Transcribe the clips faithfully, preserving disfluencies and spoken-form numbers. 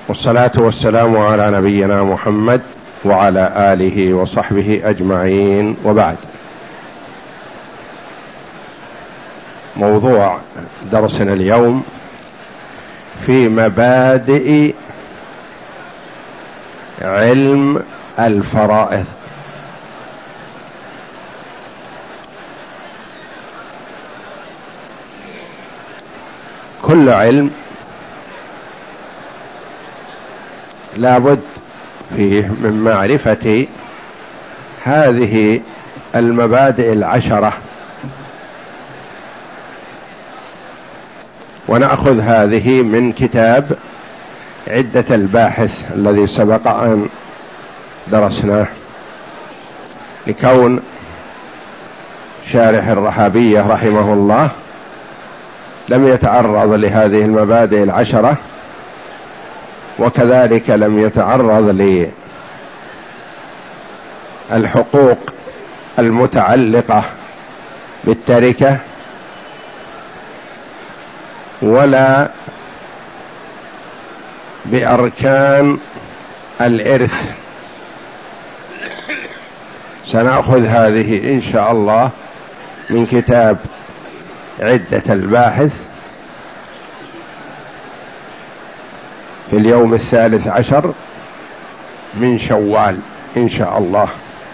والصلاة والسلام على نبينا محمد وعلى آله وصحبه أجمعين، وبعد. موضوع درسنا اليوم في مبادئ علم الفرائض. كل علم لابد فيه من معرفة هذه المبادئ العشرة، ونأخذ هذه من كتاب عدة الباحث الذي سبق أن درسناه، لكون شارح الرحابية رحمه الله لم يتعرض لهذه المبادئ العشرة، وكذلك لم يتعرض للحقوق المتعلقة بالتركة ولا بأركان الإرث. سنأخذ هذه إن شاء الله من كتاب عدة الباحث في اليوم الثالث عشر من شوال إن شاء الله.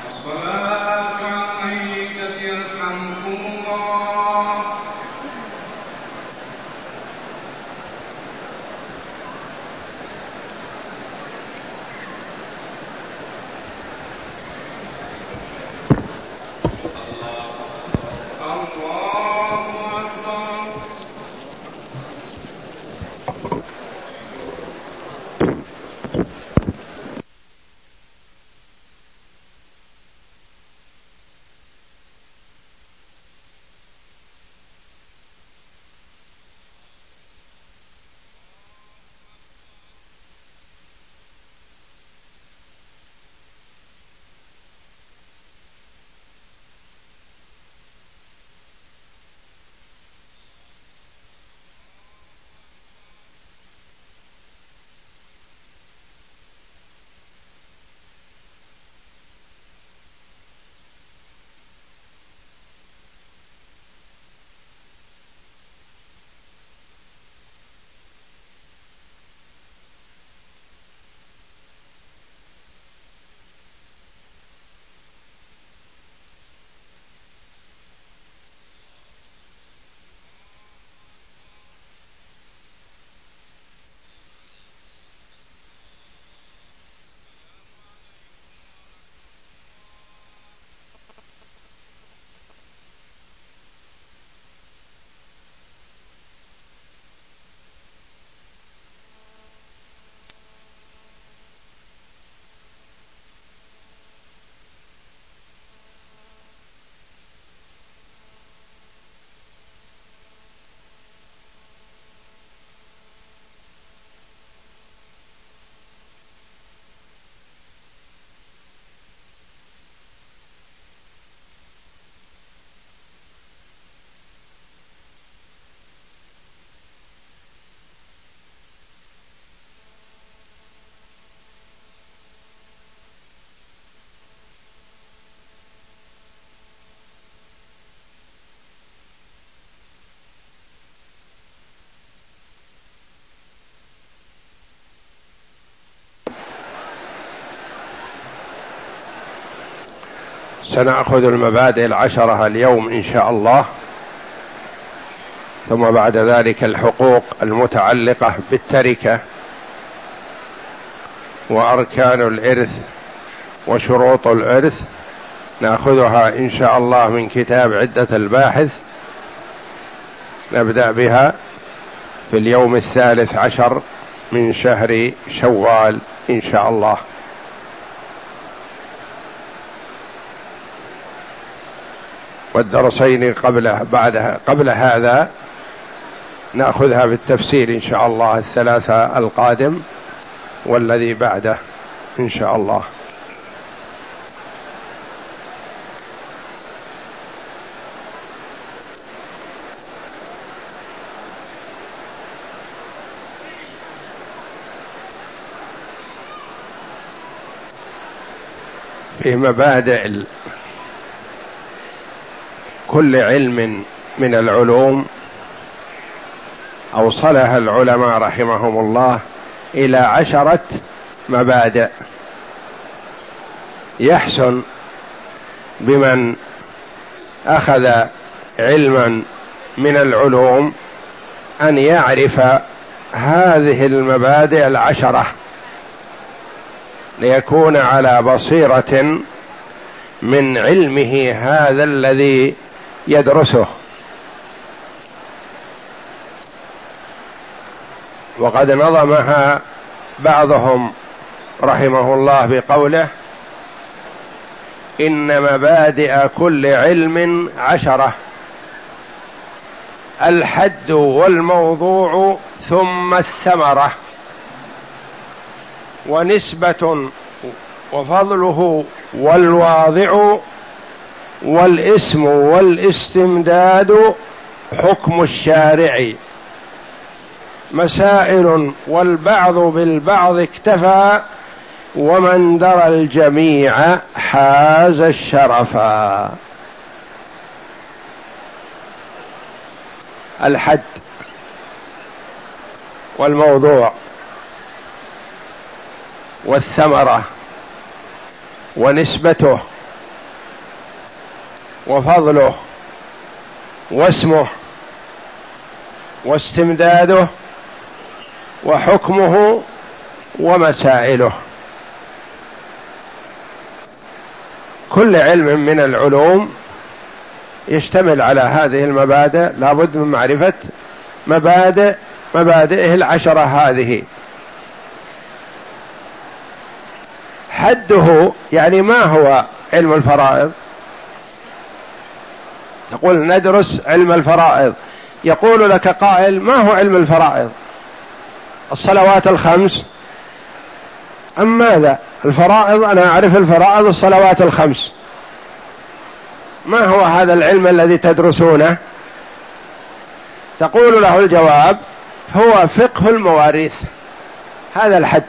سنأخذ المبادئ العشرة اليوم إن شاء الله، ثم بعد ذلك الحقوق المتعلقة بالتركة وأركان الإرث وشروط الإرث نأخذها إن شاء الله من كتاب عدة الباحث. نبدأ بها في اليوم الثالث عشر من شهر شوال إن شاء الله. والدرسين قبل بعدها قبل هذا نأخذها بالتفسير إن شاء الله، الثلاثة القادم والذي بعده إن شاء الله. في مبادئ كل علم من العلوم أوصلها العلماء رحمهم الله إلى عشرة مبادئ يحسن بمن أخذ علما من العلوم أن يعرف هذه المبادئ العشرة ليكون على بصيرة من علمه هذا الذي يدرسه. وقد نظمها بعضهم رحمه الله بقوله: إن مبادئ كل علم عشرة، الحد والموضوع ثم الثمرة، ونسبة وفضله والواضع، والاسم والاستمداد، حكم الشارع، مسائل والبعض بالبعض اكتفى، ومن درى الجميع حاز الشرفا. الحد والموضوع والثمرة ونسبته وفضله واسمه واستمداده وحكمه ومسائله. كل علم من العلوم يشتمل على هذه المبادئ، لا بد من معرفة مبادئ مبادئه العشرة هذه. حده يعني ما هو علم الفرائض؟ تقول ندرس علم الفرائض، يقول لك قائل: ما هو علم الفرائض؟ الصلوات الخمس. أم ماذا؟ الفرائض أنا أعرف الفرائض الصلوات الخمس. ما هو هذا العلم الذي تدرسونه؟ تقول له الجواب: هو فقه المواريث. هذا الحد،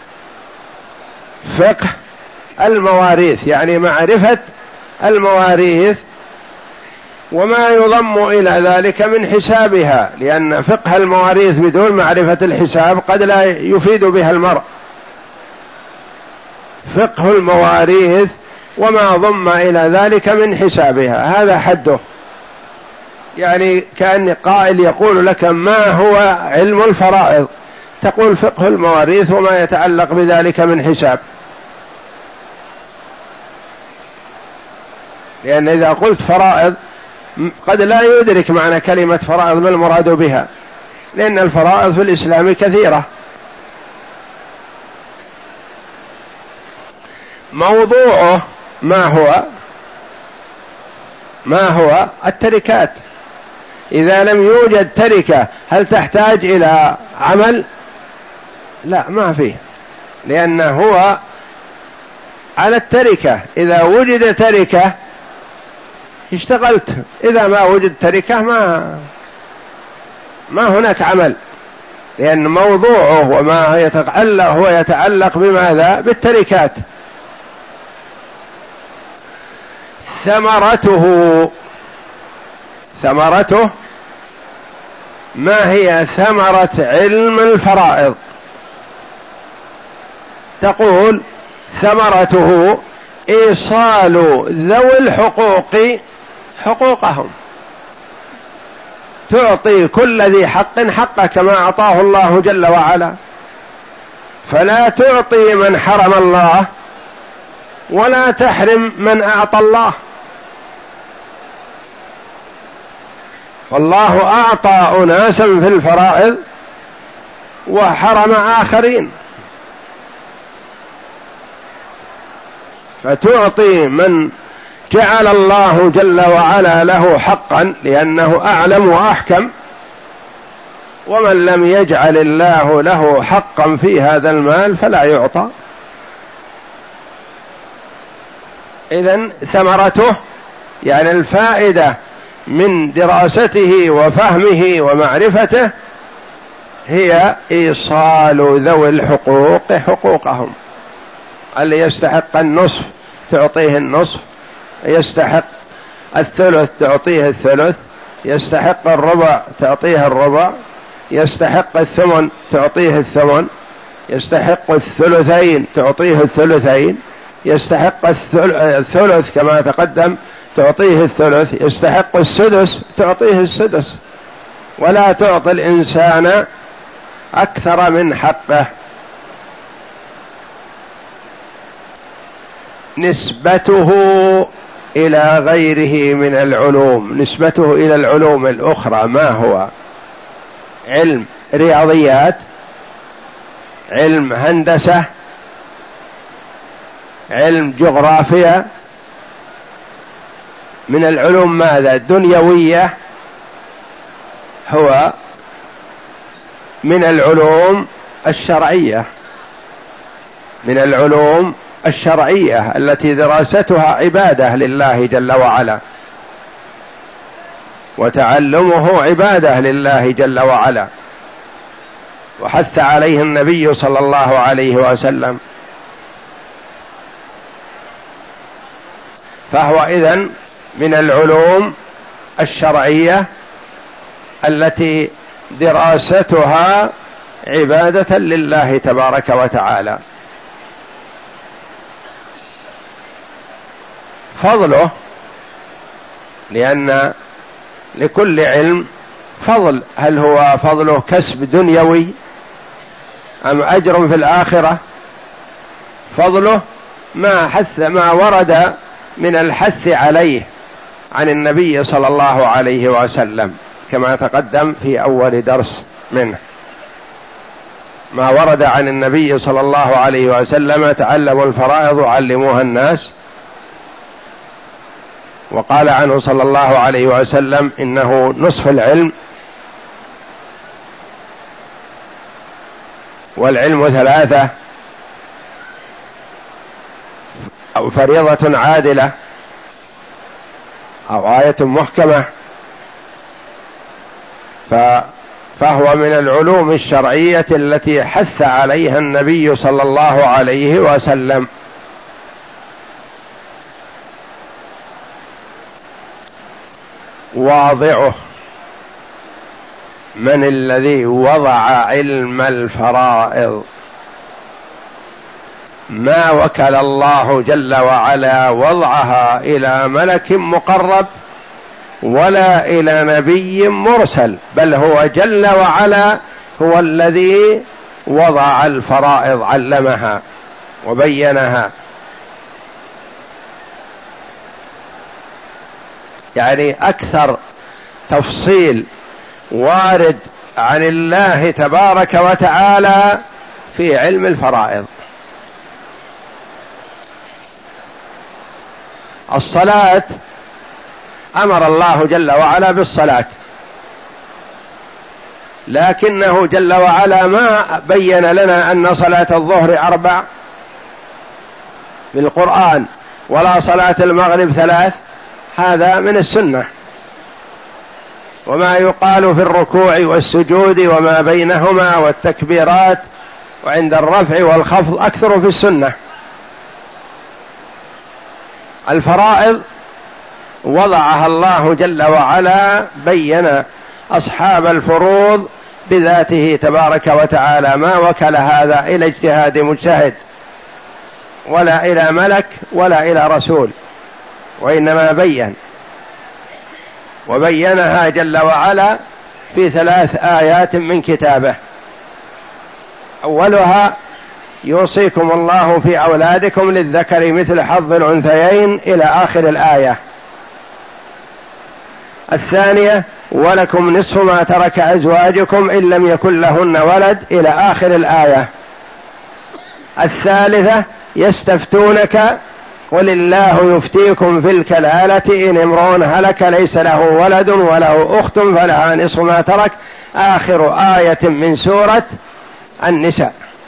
فقه المواريث، يعني معرفة المواريث وما يضم إلى ذلك من حسابها، لأن فقه المواريث بدون معرفة الحساب قد لا يفيد بها المرء. فقه المواريث وما ضم إلى ذلك من حسابها، هذا حده. يعني كأن قائل يقول لك: ما هو علم الفرائض؟ تقول: فقه المواريث وما يتعلق بذلك من حساب. لأن إذا قلت فرائض قد لا يدرك معنى كلمة فرائض ما المراد بها، لأن الفرائض في الإسلام كثيرة. موضوعه ما هو؟ ما هو التركات. إذا لم يوجد تركة هل تحتاج إلى عمل؟ لا، ما فيه، لأن هو على التركة. إذا وجد تركة اشتغلت، إذا ما وجد تركة ما ما هناك عمل، لأن موضوعه وما يتعلق هو يتعلق بماذا؟ بالتركات. ثمرته، ثمرته ما هي ثمرة علم الفرائض؟ تقول: ثمرته إيصال ذوي الحقوق حقوقهم، تعطي كل ذي حق حقه كما أعطاه الله جل وعلا، فلا تعطي من حرم الله ولا تحرم من أعطى الله. والله أعطى أناسا في الفرائض وحرم آخرين، فتعطي من جعل الله جل وعلا له حقا لأنه أعلم وأحكم، ومن لم يجعل الله له حقا في هذا المال فلا يعطى. إذن ثمرته يعني الفائدة من دراسته وفهمه ومعرفته هي إيصال ذوي الحقوق حقوقهم. اللي يستحق النصف تعطيه النصف، يستحق الثلث تعطيه الثلث، يستحق الربع تعطيه الربع، يستحق الثمن تعطيه الثمن، يستحق الثلثين تعطيه الثلثين، يستحق الثلث كما تقدم تعطيه الثلث، يستحق السدس تعطيه السدس، ولا تعطي الإنسان أكثر من حقه. نسبته إلى غيره من العلوم، نسبته إلى العلوم الأخرى ما هو؟ علم رياضيات، علم هندسة، علم جغرافيا، من العلوم ماذا؟ دنيوية، هو من العلوم الشرعية، من العلوم الشرعية التي دراستها عبادة لله جل وعلا، وتعلمه عبادة لله جل وعلا، وحث عليه النبي صلى الله عليه وسلم. فهو إذن من العلوم الشرعية التي دراستها عبادة لله تبارك وتعالى. فضله، لأن لكل علم فضل، هل هو فضله كسب دنيوي أم أجر في الآخرة؟ فضله ما حث ما ورد من الحث عليه عن النبي صلى الله عليه وسلم كما تقدم في أول درس منه، ما ورد عن النبي صلى الله عليه وسلم: تعلموا الفرائض وعلموها الناس. وقال عنه صلى الله عليه وسلم: إنه نصف العلم، والعلم ثلاثة، أو فريضة عادلة، أو آية محكمة. فهو من العلوم الشرعية التي حث عليها النبي صلى الله عليه وسلم. واضعه، من الذي وضع علم الفرائض؟ ما وكل الله جل وعلا وضعها إلى ملك مقرب ولا إلى نبي مرسل، بل هو جل وعلا هو الذي وضع الفرائض، علمها وبينها. يعني أكثر تفصيل وارد عن الله تبارك وتعالى في علم الفرائض. الصلاة أمر الله جل وعلا بالصلاة، لكنه جل وعلا ما بين لنا أن صلاة الظهر أربع في القرآن، ولا صلاة المغرب ثلاث، هذا من السنة. وما يقال في الركوع والسجود وما بينهما والتكبيرات وعند الرفع والخفض أكثر في السنة. الفرائض وضعها الله جل وعلا، بين أصحاب الفروض بذاته تبارك وتعالى، ما وكل هذا إلى اجتهاد مجتهد ولا إلى ملك ولا إلى رسول، وإنما بين، وبينها جل وعلا في ثلاث آيات من كتابه. أولها: يوصيكم الله في أولادكم للذكر مثل حظ الأنثيين، إلى آخر الآية. الثانية: ولكم نصف ما ترك أزواجكم إن لم يكن لهن ولد، إلى آخر الآية. الثالثة: يستفتونك قل الله يفتيكم في الكلالة إن امرؤ هلك ليس له ولد وله أخت فلها نصف ما ترك، آخر آية من سورة النساء.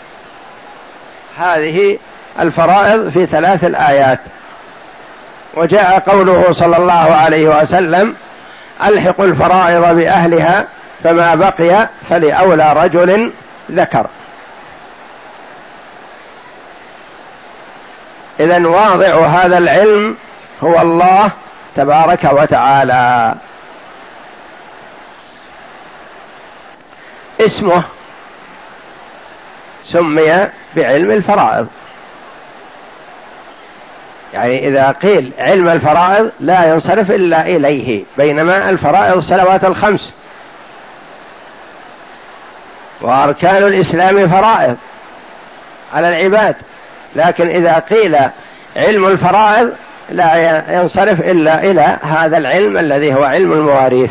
هذه الفرائض في ثلاث الآيات. وجاء قوله صلى الله عليه وسلم: ألحقوا الفرائض بأهلها فما بقي فلأولى رجل ذكر. إذن واضع هذا العلم هو الله تبارك وتعالى. اسمه سمي بعلم الفرائض، يعني إذا قيل علم الفرائض لا ينصرف إلا إليه، بينما الفرائض الصلوات الخمس وأركان الإسلام فرائض على العباد، لكن إذا قيل علم الفرائض لا ينصرف إلا إلى هذا العلم الذي هو علم المواريث.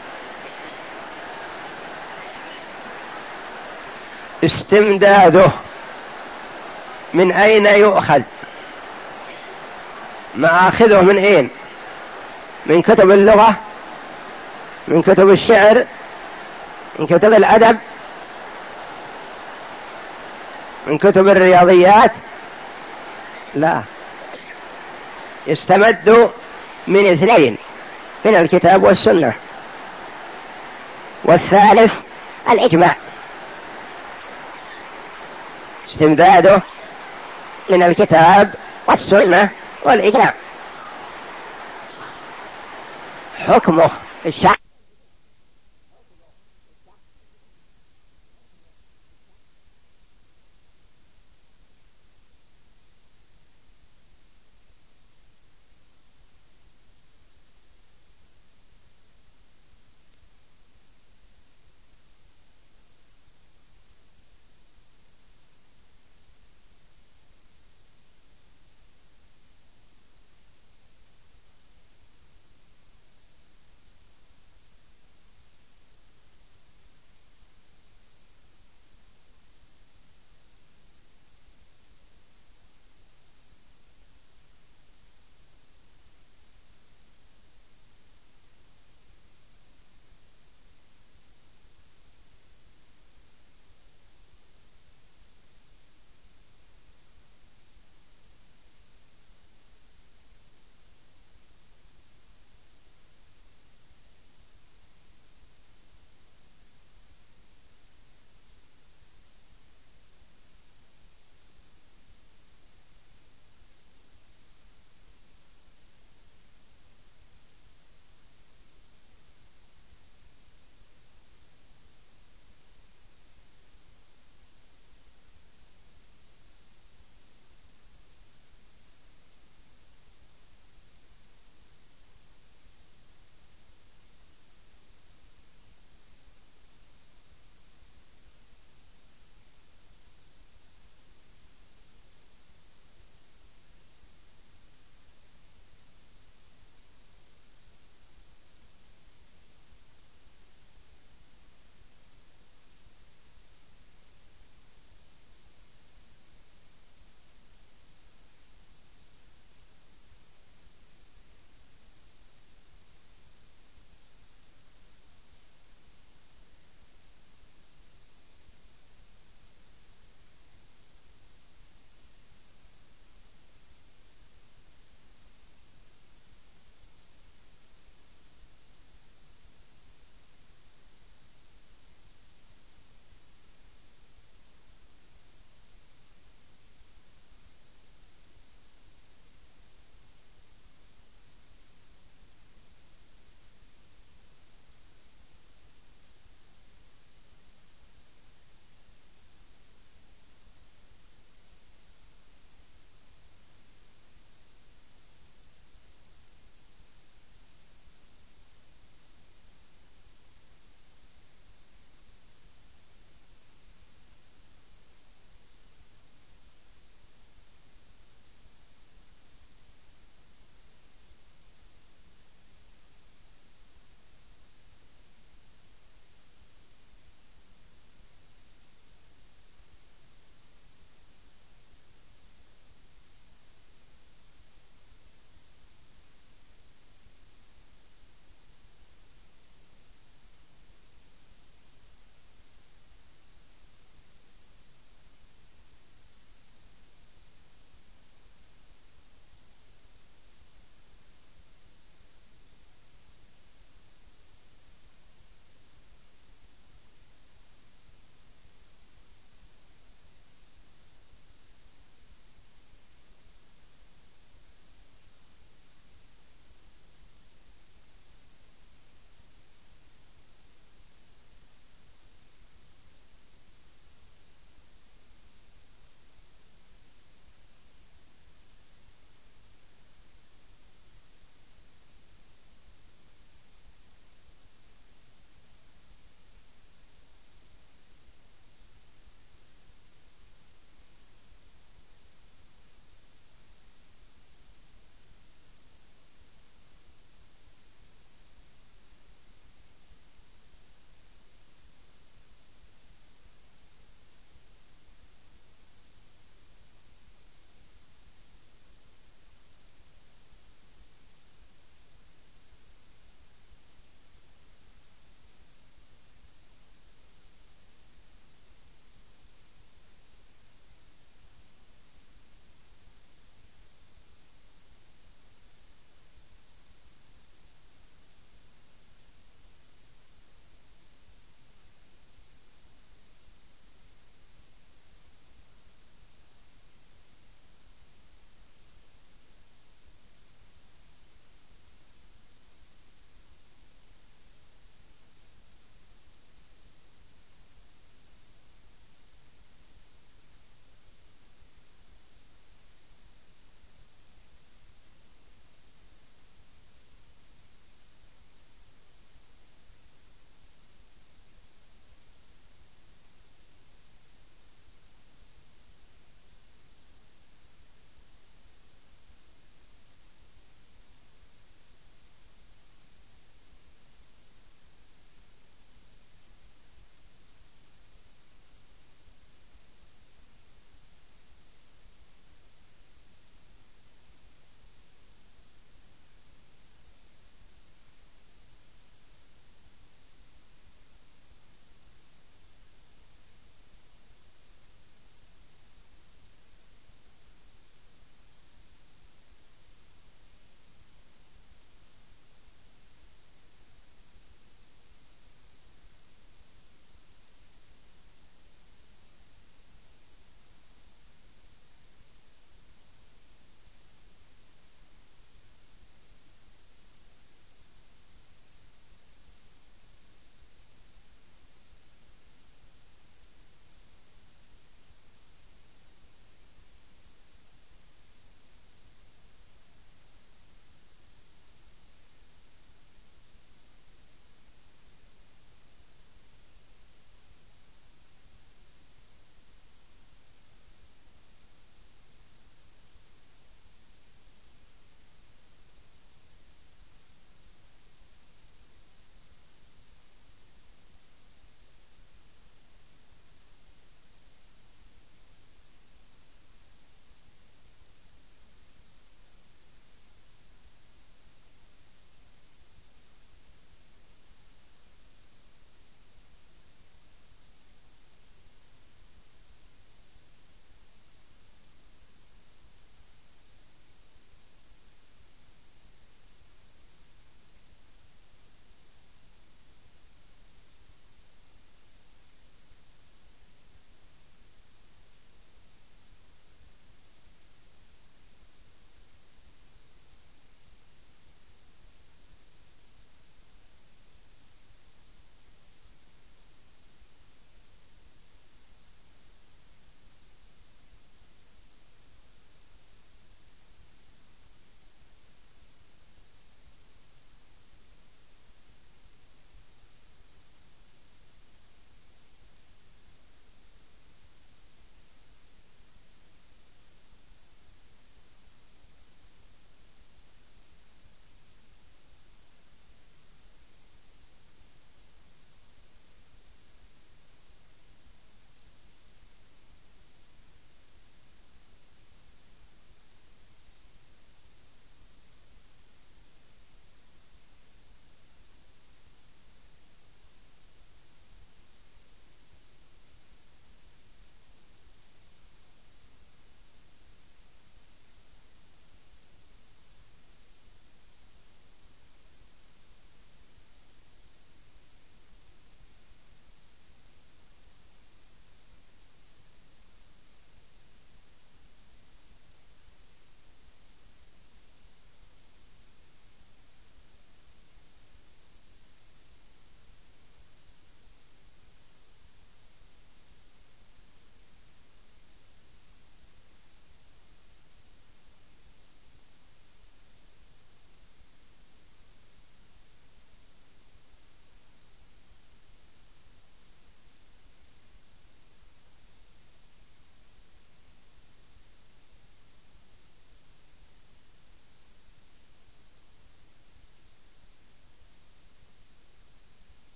استمداده من أين يؤخذ؟ مآخذه من أين؟ من كتب اللغة، من كتب الشعر، من كتب الأدب، من كتب الرياضيات؟ لا، يستمد من اثنين، من الكتاب والسنة، والثالث الإجماع. استمداده من الكتاب والسنة والإجماع. حكمه الشرع